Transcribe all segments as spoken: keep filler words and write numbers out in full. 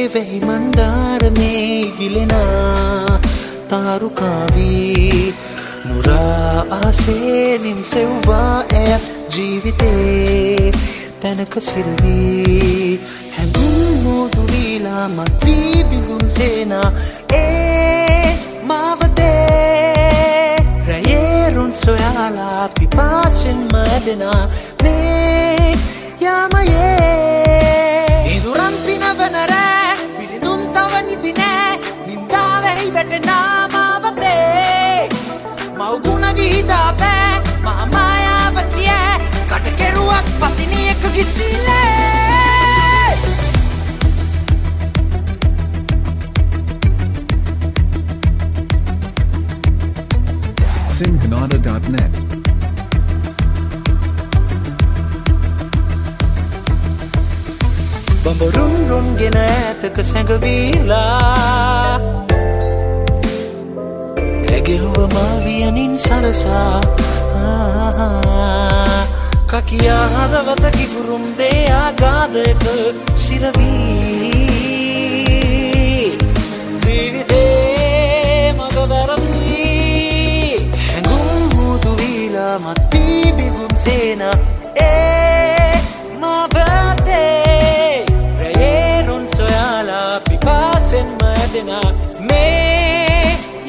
වෙහි මන්දාරමේ ගිලෙනා තාරුකාවී නුරා ආසේ නිම්සෙව්වා ඇය ජීවිතේ තැනක සිරවී හැඟුම් මෝදු වීලා මත්වී බිඳුම් සේනා ඒ මාවතේ රැයේරුන් සොයාලා පිපාසෙන් මැදෙනා මේ යාමයේ ඉදුරන් පිනවන රෑ පිළිදුම් තව නිදි නෑ නින්දාවෙහි වැටෙනා මාවතේ මව්ගුණ විහිදා බෑ මහමායාවතිය කටකෙරුවක් පතිනියක ගිසිලේ sinhanada dot net බඹරුන් රුන් ගෙන ඇතක සැඟවීලා ඇගෙලුව මාවියනින් සරසා කකියා හදවත කිපුරුම් දේ ආගාධයක සිරවී ජීවිතේ මග වැරදී හැඟුම් මුදු වීලා මත්වී බිඳුම් සේනා ඒ මාවතේ රැයේරුන් සොයාලා පිපාසෙන් මැදෙනා මේ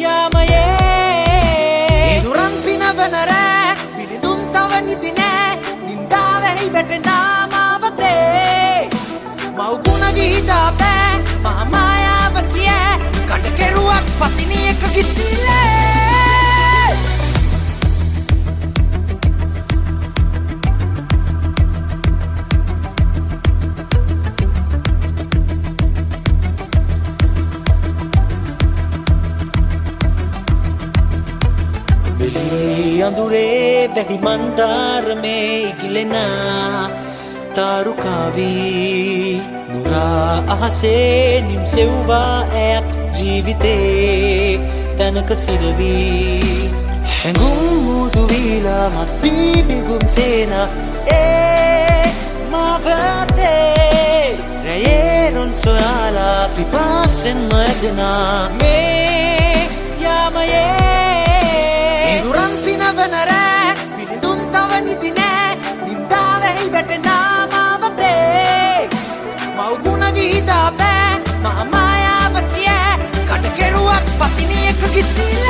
යාමයේ ඉදුරන් පිනවන රෑ පිළිදුම් තව නිදි නෑ නින්දාවෙහි වැටෙනා මාවතේ මව්ගුණ විහිදා බෑ මහමායාවතිය කටකෙරුවක් පතිනියක ගිසිලේ අඳුරේ වැහි මන්දාරමේ ගිලෙනා තාරුකාවී නුරා අහසේ නිම්සෙව්වා ඇයක් ජීවිතේ තැනක සිරවී හැඟුම් මුදු වීලා මත්වී බිඳුම් සේනා ඒ මාවතේ රැයේරුන් සොයාලා පිපාසෙන් මැදෙනා මේ යාමයේ ඉදුරන් පිනවන රෑ පිළිදුම් තව නිදි නෑ නින්දාවෙහි වැටෙනා මාවතේ මව්ගුණ විහිදා බෑ මහමායාවතිය කටකෙරුවක් පතිනියක ගිසිලේ